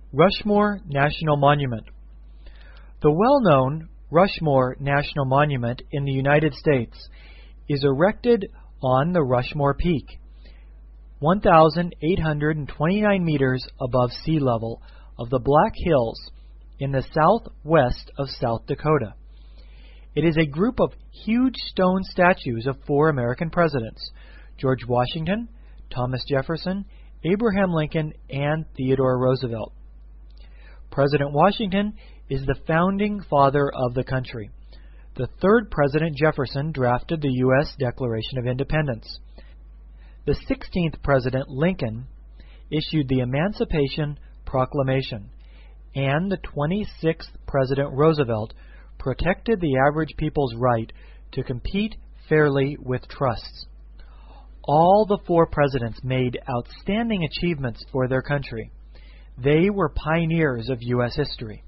Rushmore National Monument. The well-known Rushmore National Monument in the United States is erected on the Rushmore Peak, 1,829 meters above sea level of the Black Hills in the southwest of South Dakota. It is a group of huge stone statues of 4 American presidents: George Washington, Thomas Jefferson, Abraham Lincoln, and Theodore Roosevelt. President Washington is the founding father of the country. The 3rd President, Jefferson, drafted the U.S. Declaration of Independence. The 16th President, Lincoln, issued the Emancipation Proclamation, and the 26th President, Roosevelt, protected the average people's right to compete fairly with trusts. All the 4 presidents made outstanding achievements for their country. They were pioneers of U.S. history.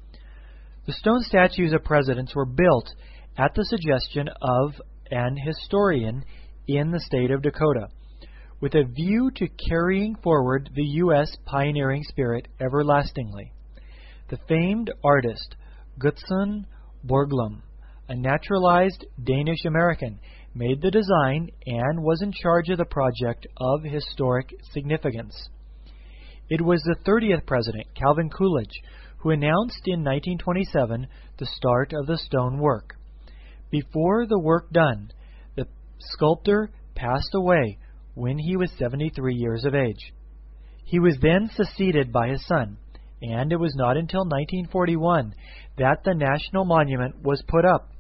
The stone statues of presidents were built at the suggestion of an historian in the state of Dakota, with a view to carrying forward the U.S. pioneering spirit everlastingly. The famed artist Gutzon Borglum, a naturalized Danish-American, made the design and was in charge of the project of historic significance. It was the 30th President, Calvin Coolidge, who announced in 1927 the start of the stone work. Before the work done, the sculptor passed away when he was 73 years of age. He was then succeeded by his son, and it was not until 1941 that the National Monument was put up.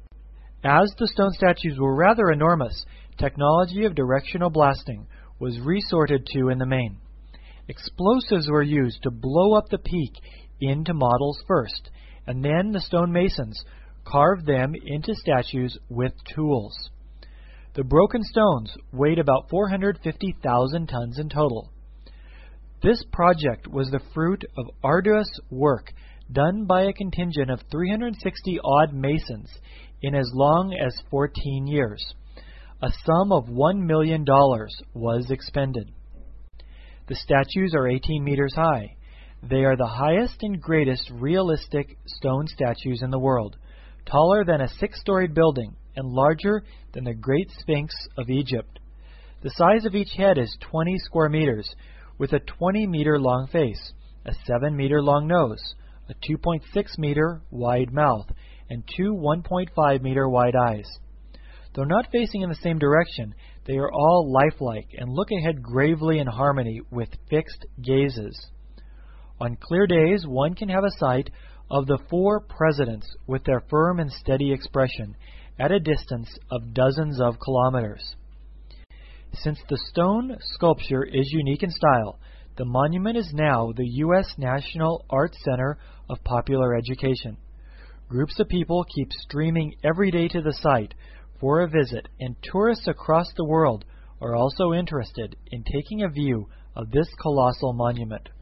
As the stone statues were rather enormous, technology of directional blasting was resorted to in the main. Explosives were used to blow up the peak into models first, and then the stonemasons carved them into statues with tools. The broken stones weighed about 450,000 tons in total. This project was the fruit of arduous work done by a contingent of 360-odd masons in as long as 14 years. A sum of $1 million was expended. The statues are 18 meters high. They are the highest and greatest realistic stone statues in the world, taller than a 6-storied building and larger than the Great Sphinx of Egypt. The size of each head is 20 square meters, with a 20-meter-long face, a 7-meter-long nose, a 2.6-meter wide mouth, and 2 1.5-meter wide eyes. Though not facing in the same direction, they are all lifelike and look ahead gravely in harmony with fixed gazes. On clear days, one can have a sight of the 4 presidents with their firm and steady expression at a distance of dozens of kilometers. Since the stone sculpture is unique in style, the monument is now the U.S. National Art Center of Popular Education. Groups of people keep streaming every day to the site for a visit, and tourists across the world are also interested in taking a view of this colossal monument.